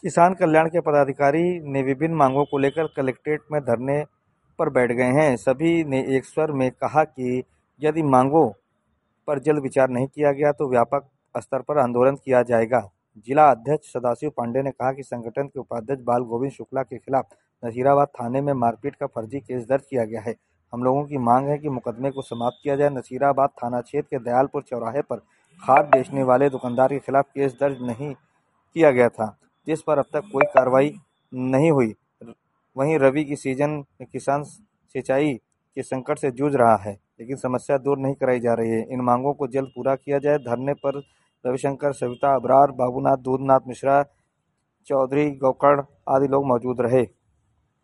किसान कल्याण के पदाधिकारी ने विभिन्न मांगों को लेकर कलेक्ट्रेट में धरने पर बैठ गए हैं। सभी ने एक स्वर में कहा कि यदि मांगों पर जल्द विचार नहीं किया गया तो व्यापक स्तर पर आंदोलन किया जाएगा। जिला अध्यक्ष सदाशिव पांडे ने कहा कि संगठन के उपाध्यक्ष बाल गोविंद शुक्ला के खिलाफ नसीराबाद थाने में मारपीट का फर्जी केस दर्ज किया गया है। हम लोगों की मांग है कि मुकदमे को समाप्त किया जाए। नसीराबाद थाना क्षेत्र के दयालपुर चौराहे पर खाद बेचने वाले दुकानदार के खिलाफ केस दर्ज नहीं किया गया था, जिस पर अब तक कोई कार्रवाई नहीं हुई। वहीं रबी की सीजन में किसान सिंचाई के संकट से जूझ रहा है, लेकिन समस्या दूर नहीं कराई जा रही है। इन मांगों को जल्द पूरा किया जाए। धरने पर रविशंकर, सविता अबरार, बाबूनाथ, दूधनाथ मिश्रा, चौधरी गौकर्ण आदि लोग मौजूद रहे।